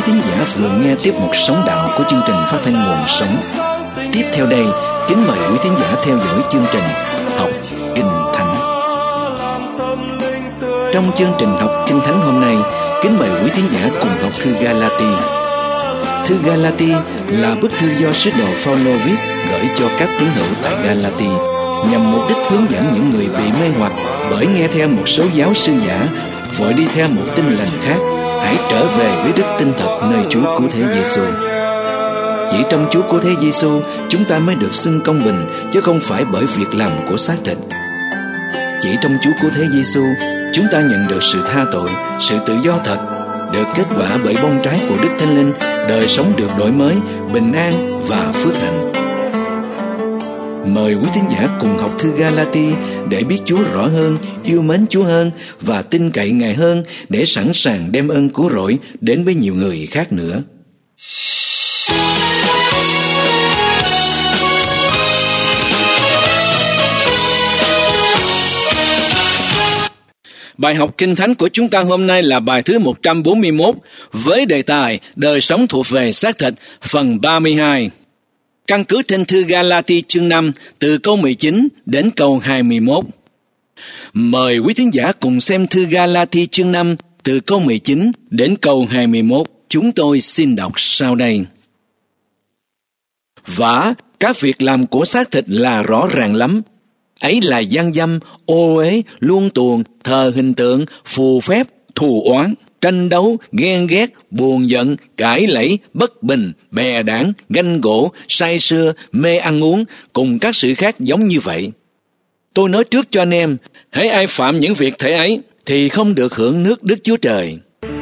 thính giả vừa nghe tiếp mục Sống Đạo của chương trình phát thanh Nguồn Sống. Tiếp theo đây, kính mời quý thính giả theo dõi chương trình Học Kinh Thánh. Trong chương trình Học Kinh Thánh hôm nay, kính mời quý thính giả cùng học thư Ga-la-ti. Thư Ga-la-ti là bức thư do sứ đồ Phao-lô viết gửi cho các tín hữu tại Ga-la-ti, nhằm mục đích hướng dẫn những người bị mê hoặc bởi nghe theo một số giáo sư giả, vội đi theo một tin lành khác, hãy trở về với đức tin thật nơi Chúa Cứu Thế Giêsu. Chỉ trong Chúa Cứu Thế Giêsu, chúng ta mới được xưng công bình, chứ không phải bởi việc làm của xác thịt. Chỉ trong Chúa Cứu Thế Giêsu, chúng ta nhận được sự tha tội, sự tự do thật, được kết quả bởi bông trái của Đức Thánh Linh, đời sống được đổi mới, bình an và phước hạnh. Mời quý thính giả cùng học thư Ga-la-ti để biết Chúa rõ hơn, yêu mến Chúa hơn và tin cậy Ngài hơn, để sẵn sàng đem ơn cứu rỗi đến với nhiều người khác nữa. Bài học Kinh Thánh của chúng ta hôm nay là bài thứ 141 với đề tài Đời sống thuộc về xác thịt, phần 32. Căn cứ trên thư Ga-la-ti chương 5 từ câu 19 đến câu 21. Mời quý thính giả cùng xem thư Ga-la-ti chương 5 từ câu 19 đến câu 21. Chúng tôi xin đọc sau đây. Vả, các việc làm của xác thịt là rõ ràng lắm. Ấy là gian dâm, ô uế, luông tuồng, thờ hình tượng, phù phép, thù oán, tranh đấu, ghen ghét, buồn giận, cãi lẫy, bất bình, bè đảng, ganh gỗ, say sưa, mê ăn uống, cùng các sự khác giống như vậy. Tôi nói trước cho anh em, hễ ai phạm những việc thể ấy, thì không được hưởng nước Đức Chúa Trời.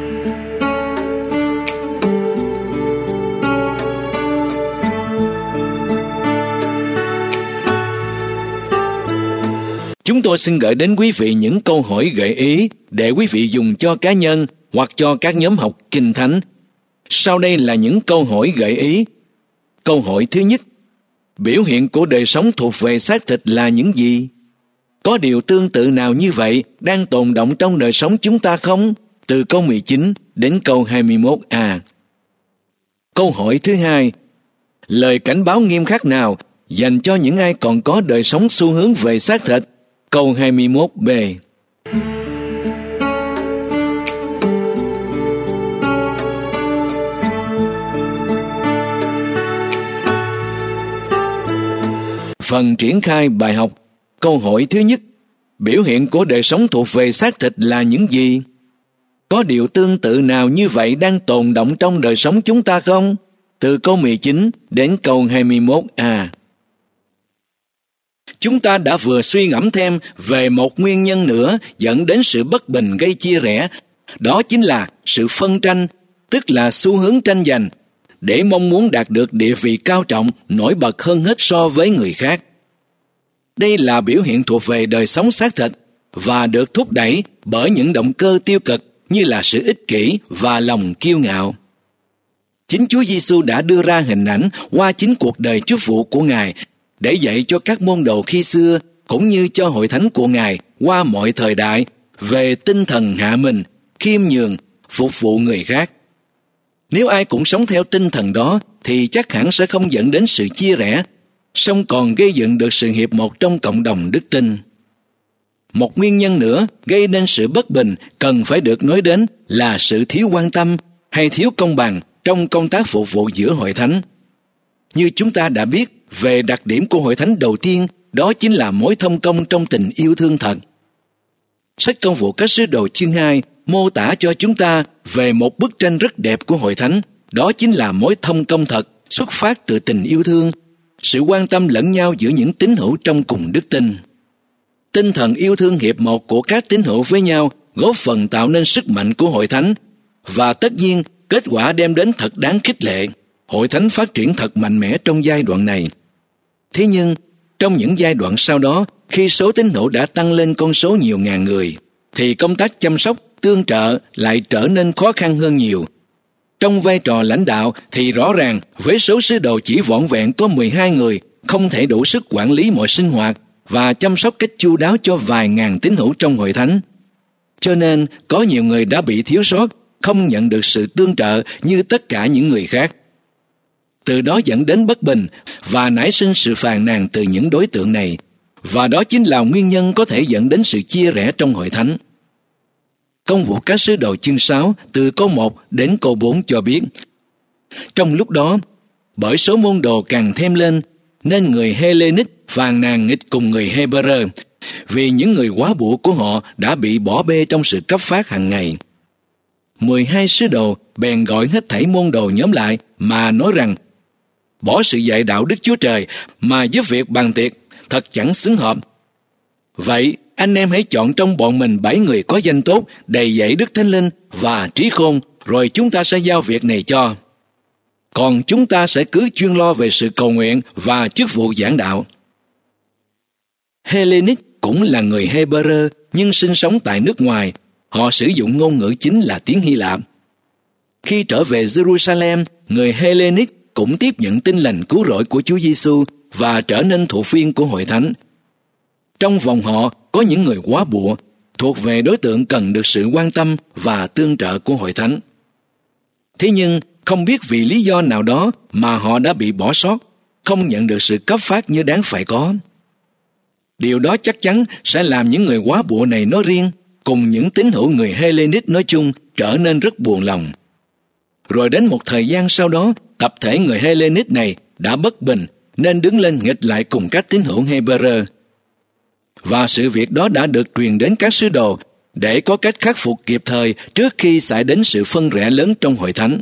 Chúng tôi xin gửi đến quý vị những câu hỏi gợi ý để quý vị dùng cho cá nhân hoặc cho các nhóm học Kinh Thánh. Sau đây là những câu hỏi gợi ý. Câu hỏi thứ nhất: biểu hiện của đời sống thuộc về xác thịt là những gì? Có điều tương tự nào như vậy đang tồn động trong đời sống chúng ta không? Từ câu 19 đến câu 21a. Câu hỏi thứ hai: lời cảnh báo nghiêm khắc nào dành cho những ai còn có đời sống xu hướng về xác thịt? Câu 21b. Phần triển khai bài học. Câu hỏi thứ nhất: biểu hiện của đời sống thuộc về xác thịt là những gì? Có điều tương tự nào như vậy đang tồn động trong đời sống chúng ta không? Từ câu 19 đến câu 21a. Chúng ta đã vừa suy ngẫm thêm về một nguyên nhân nữa dẫn đến sự bất bình gây chia rẽ. Đó chính là sự phân tranh, tức là xu hướng tranh giành, để mong muốn đạt được địa vị cao trọng, nổi bật hơn hết so với người khác. Đây là biểu hiện thuộc về đời sống xác thịt và được thúc đẩy bởi những động cơ tiêu cực như là sự ích kỷ và lòng kiêu ngạo. Chính Chúa Giêsu đã đưa ra hình ảnh qua chính cuộc đời chức vụ của Ngài để dạy cho các môn đồ khi xưa cũng như cho hội thánh của Ngài qua mọi thời đại về tinh thần hạ mình, khiêm nhường, phục vụ người khác. Nếu ai cũng sống theo tinh thần đó thì chắc hẳn sẽ không dẫn đến sự chia rẽ, song còn gây dựng được sự hiệp một trong cộng đồng đức tin. Một nguyên nhân nữa gây nên sự bất bình cần phải được nói đến là sự thiếu quan tâm hay thiếu công bằng trong công tác phục vụ giữa hội thánh. Như chúng ta đã biết về đặc điểm của hội thánh đầu tiên, đó chính là mối thông công trong tình yêu thương thật. Sách Công vụ các sứ đồ chương 2 mô tả cho chúng ta về một bức tranh rất đẹp của hội thánh, đó chính là mối thông công thật xuất phát từ tình yêu thương, sự quan tâm lẫn nhau giữa những tín hữu trong cùng đức tin. Tinh thần yêu thương hiệp một của các tín hữu với nhau góp phần tạo nên sức mạnh của hội thánh, và tất nhiên kết quả đem đến thật đáng khích lệ. Hội thánh phát triển thật mạnh mẽ trong giai đoạn này. Thế nhưng, trong những giai đoạn sau đó, khi số tín hữu đã tăng lên con số nhiều ngàn người, thì công tác chăm sóc, tương trợ lại trở nên khó khăn hơn nhiều. Trong vai trò lãnh đạo thì rõ ràng với số sứ đồ chỉ vỏn vẹn có 12 người, không thể đủ sức quản lý mọi sinh hoạt và chăm sóc cách chu đáo cho vài ngàn tín hữu trong hội thánh. Cho nên có nhiều người đã bị thiếu sót, không nhận được sự tương trợ như tất cả những người khác. Từ đó dẫn đến bất bình và nảy sinh sự phàn nàn từ những đối tượng này, và đó chính là nguyên nhân có thể dẫn đến sự chia rẽ trong hội thánh. Công vụ các sứ đồ chương 6 từ câu 1 đến câu 4 cho biết, trong lúc đó, bởi số môn đồ càng thêm lên, nên người Hellenic phàn nàn nghịch cùng người Hebrew, vì những người quá bụa của họ đã bị bỏ bê trong sự cấp phát hàng ngày. 12 sứ đồ bèn gọi hết thảy môn đồ nhóm lại mà nói rằng, bỏ sự dạy đạo Đức Chúa Trời mà giúp việc bàn tiệc thật chẳng xứng hợp. Vậy anh em hãy chọn trong bọn mình 7 người có danh tốt, đầy dạy Đức Thánh Linh và trí khôn, rồi chúng ta sẽ giao việc này cho. Còn chúng ta sẽ cứ chuyên lo về sự cầu nguyện và chức vụ giảng đạo. Hellenic cũng là người Hebrew nhưng sinh sống tại nước ngoài. Họ sử dụng ngôn ngữ chính là tiếng Hy Lạp. Khi trở về Jerusalem, người Hellenic cũng tiếp nhận tin lành cứu rỗi của Chúa Giêsu và trở nên thuộc viên của hội thánh. Trong vòng họ có những người quá bụa, thuộc về đối tượng cần được sự quan tâm và tương trợ của hội thánh. Thế nhưng, không biết vì lý do nào đó mà họ đã bị bỏ sót, không nhận được sự cấp phát như đáng phải có. Điều đó chắc chắn sẽ làm những người quá bụa này nói riêng, cùng những tín hữu người Hellenic nói chung trở nên rất buồn lòng. Rồi đến một thời gian sau đó, tập thể người Hellenic này đã bất bình nên đứng lên nghịch lại cùng các tín hữu Hebrew. Và sự việc đó đã được truyền đến các sứ đồ để có cách khắc phục kịp thời trước khi xảy đến sự phân rẽ lớn trong hội thánh.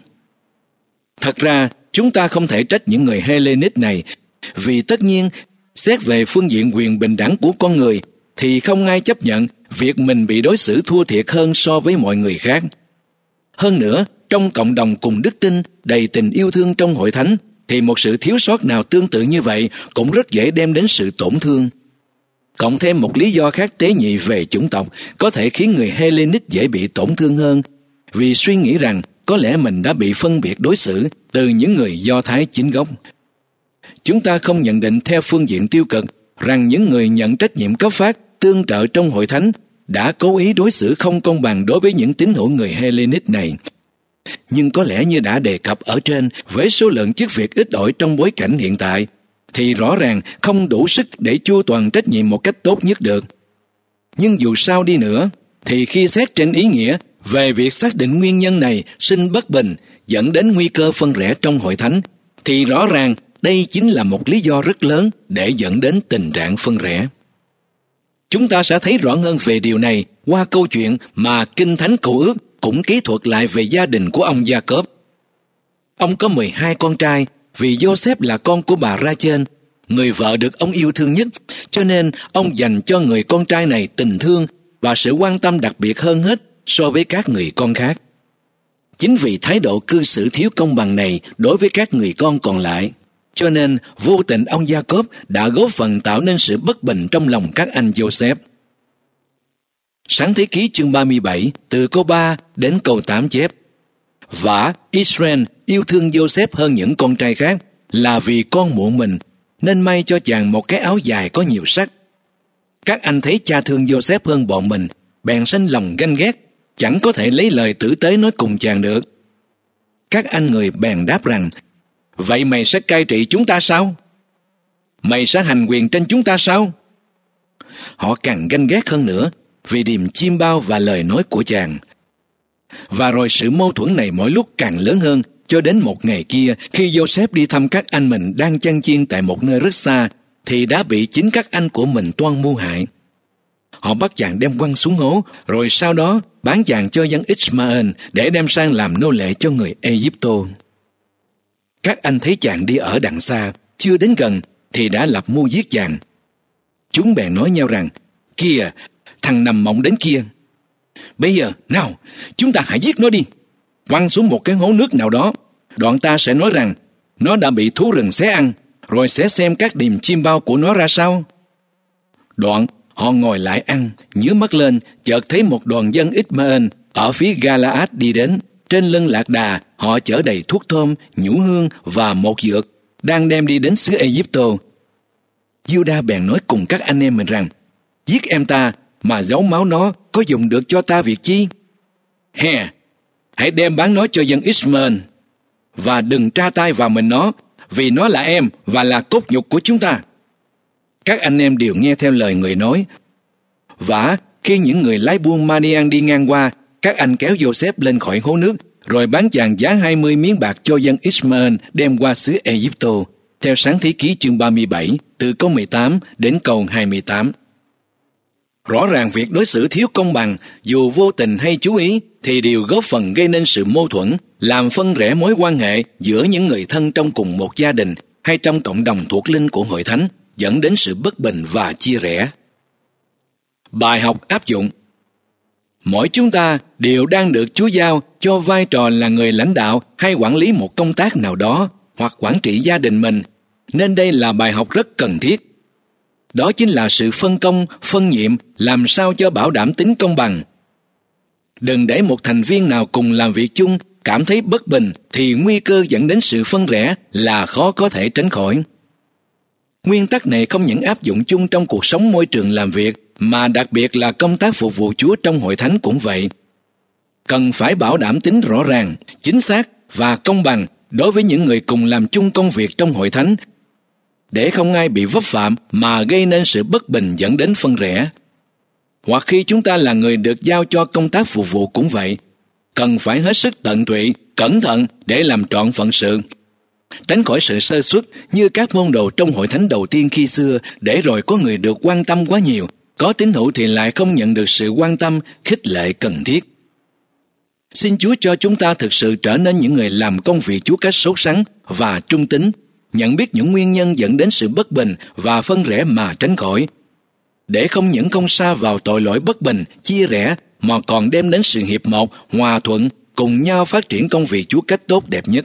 Thật ra, chúng ta không thể trách những người Hellenic này, vì tất nhiên, xét về phương diện quyền bình đẳng của con người, thì không ai chấp nhận việc mình bị đối xử thua thiệt hơn so với mọi người khác. Hơn nữa, trong cộng đồng cùng đức tin, đầy tình yêu thương trong hội thánh, thì một sự thiếu sót nào tương tự như vậy cũng rất dễ đem đến sự tổn thương. Cộng thêm một lý do khác tế nhị về chủng tộc có thể khiến người Hellenic dễ bị tổn thương hơn, vì suy nghĩ rằng có lẽ mình đã bị phân biệt đối xử từ những người Do Thái chính gốc. Chúng ta không nhận định theo phương diện tiêu cực rằng những người nhận trách nhiệm cấp phát, tương trợ trong hội thánh đã cố ý đối xử không công bằng đối với những tín hữu người Hellenic này. Nhưng có lẽ như đã đề cập ở trên, với số lượng chức việc ít ỏi trong bối cảnh hiện tại, thì rõ ràng không đủ sức để chu toàn trách nhiệm một cách tốt nhất được. Nhưng dù sao đi nữa, thì khi xét trên ý nghĩa về việc xác định nguyên nhân này sinh bất bình dẫn đến nguy cơ phân rẽ trong hội thánh, thì rõ ràng đây chính là một lý do rất lớn để dẫn đến tình trạng phân rẽ. Chúng ta sẽ thấy rõ hơn về điều này qua câu chuyện mà Kinh Thánh Cựu Ước cũng kỹ thuật lại về gia đình của ông Gia-cốp. Ông có 12 con trai, vì Joseph là con của bà Rachel, người vợ được ông yêu thương nhất, cho nên ông dành cho người con trai này tình thương và sự quan tâm đặc biệt hơn hết so với các người con khác. Chính vì thái độ cư xử thiếu công bằng này đối với các người con còn lại, cho nên vô tình ông Gia-cốp đã góp phần tạo nên sự bất bình trong lòng các anh Joseph. Sáng Thế Ký chương 37 từ câu 3 đến câu 8 chép: Và Israel yêu thương Joseph hơn những con trai khác là vì con muộn mình, nên may cho chàng một cái áo dài có nhiều sắc. Các anh thấy cha thương Joseph hơn bọn mình, bèn sanh lòng ganh ghét, chẳng có thể lấy lời tử tế nói cùng chàng được. Các anh người bèn đáp rằng: Vậy mày sẽ cai trị chúng ta sao? Mày sẽ hành quyền trên chúng ta sao? Họ càng ganh ghét hơn nữa vì điềm chiêm bao và lời nói của chàng. Và rồi sự mâu thuẫn này mỗi lúc càng lớn hơn, cho đến một ngày kia, khi Joseph đi thăm các anh mình đang chăn chiên tại một nơi rất xa, thì đã bị chính các anh của mình toan mưu hại. Họ bắt chàng đem quăng xuống hố, rồi sau đó bán chàng cho dân Ishmael để đem sang làm nô lệ cho người Egypto. Các anh thấy chàng đi ở đằng xa, chưa đến gần thì đã lập mưu giết chàng. Chúng bèn nói nhau rằng: Kìa, thằng nằm mộng đến kia. Bây giờ, nào, chúng ta hãy giết nó đi, quăng xuống một cái hố nước nào đó. Đoạn ta sẽ nói rằng nó đã bị thú rừng xé ăn, rồi sẽ xem các điềm chim bao của nó ra sao. Đoạn họ ngồi lại ăn, nhướng mắt lên, chợt thấy một đoàn dân Ishmael ở phía Galaad đi đến. Trên lưng lạc đà, họ chở đầy thuốc thơm, nhũ hương và một dược, đang đem đi đến xứ Egypto. Judah bèn nói cùng các anh em mình rằng: Giết em ta, mà giấu máu nó có dùng được cho ta việc chi? Hè, Hãy đem bán nó cho dân Ishmael và đừng tra tay vào mình nó, vì nó là em và là cốt nhục của chúng ta. Các anh em đều nghe theo lời người nói. Vả, khi những người lái buôn Madian đi ngang qua, các anh kéo Joseph lên khỏi hố nước, rồi bán chàng giá 20 miếng bạc cho dân Ishmael đem qua xứ Ai-Cập, theo Sáng Thế Ký chương 37, từ câu 18 đến câu 28. Rõ ràng việc đối xử thiếu công bằng, dù vô tình hay chú ý, thì đều góp phần gây nên sự mâu thuẫn, làm phân rẽ mối quan hệ giữa những người thân trong cùng một gia đình hay trong cộng đồng thuộc linh của hội thánh, dẫn đến sự bất bình và chia rẽ. Bài học áp dụng. Mỗi chúng ta đều đang được Chúa giao cho vai trò là người lãnh đạo hay quản lý một công tác nào đó, hoặc quản trị gia đình mình, nên đây là bài học rất cần thiết. Đó chính là sự phân công, phân nhiệm, làm sao cho bảo đảm tính công bằng. Đừng để một thành viên nào cùng làm việc chung cảm thấy bất bình, thì nguy cơ dẫn đến sự phân rẽ là khó có thể tránh khỏi. Nguyên tắc này không những áp dụng chung trong cuộc sống môi trường làm việc, mà đặc biệt là công tác phục vụ Chúa trong hội thánh cũng vậy. Cần phải bảo đảm tính rõ ràng, chính xác và công bằng đối với những người cùng làm chung công việc trong hội thánh, để không ai bị vấp phạm mà gây nên sự bất bình dẫn đến phân rẽ. Hoặc khi chúng ta là người được giao cho công tác phục vụ cũng vậy, cần phải hết sức tận tụy, cẩn thận để làm trọn phận sự, tránh khỏi sự sơ suất như các môn đồ trong hội thánh đầu tiên khi xưa, để rồi có người được quan tâm quá nhiều, có tín hữu thì lại không nhận được sự quan tâm, khích lệ cần thiết. Xin Chúa cho chúng ta thực sự trở nên những người làm công việc Chúa cách sốt sắng và trung tín, nhận biết những nguyên nhân dẫn đến sự bất bình và phân rẽ mà tránh khỏi, để không những không sa vào tội lỗi bất bình, chia rẽ, mà còn đem đến sự hiệp một, hòa thuận, cùng nhau phát triển công việc Chúa cách tốt đẹp nhất.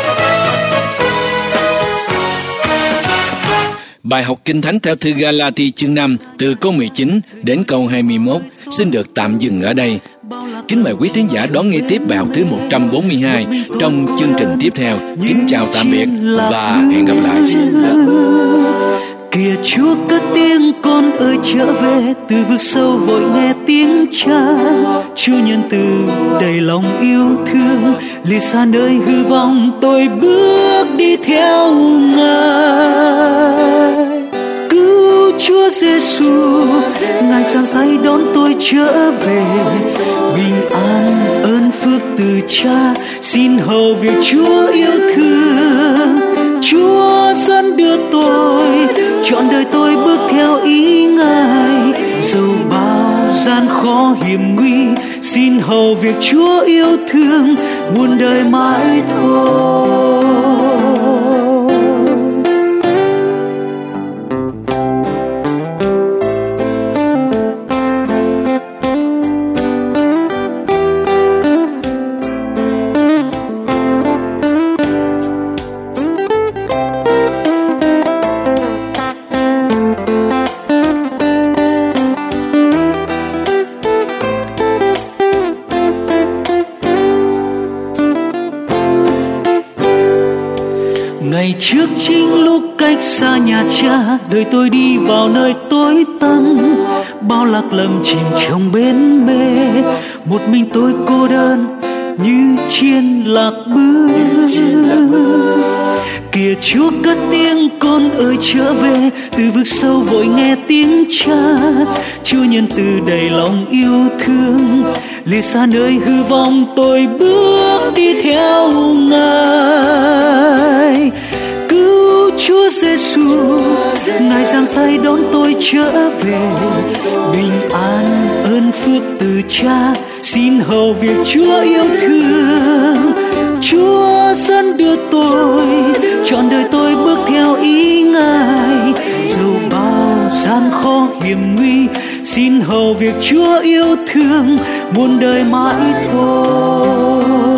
Bài học Kinh Thánh theo thư Ga-la-ti chương 5 từ câu 19 đến câu 21 xin được tạm dừng ở đây. Kính mời quý thính giả đón nghe tiếp bài học thứ 142 trong chương trình tiếp theo. Kính chào tạm biệt và hẹn gặp lại. Kìa Chúa cất tiếng con ơi trở về, từ vực sâu vội nghe tiếng Cha. Chúa nhân từ đầy lòng yêu thương, lìa xa nơi hư vọng tôi bước đi theo Ngài. Cứu Chúa Giêsu, Ngài giang tay đón tôi trở về. Bình an ơn phước từ Cha, xin hầu việc Chúa yêu thương. Chúa dẫn đưa tôi, trọn đời tôi bước theo ý Ngài. Dẫu bao gian khó hiểm nguy, xin hầu việc Chúa yêu thương muôn đời mãi thôi. Ngày trước chính lúc cách xa nhà Cha, đời tôi đi vào nơi tối tăm, bao lạc lầm chìm trong bến mê, một mình tôi cô đơn như chiên lạc bước. Kìa Chúa cất tiếng con ơi trở về, từ vực sâu vội nghe tiếng Cha. Chúa nhân từ đầy lòng yêu thương, lìa xa nơi hư vọng tôi bước đi theo Ngài. Cứu Chúa Giêsu, Ngài giang tay đón tôi trở về. Bình an ơn phước từ Cha, xin hầu việc Chúa yêu thương. Chúa dẫn đưa tôi, trọn đời tôi bước theo ý Ngài. Dẫu bao gian khó hiểm nguy, xin hầu việc Chúa yêu thương muôn đời mãi thôi.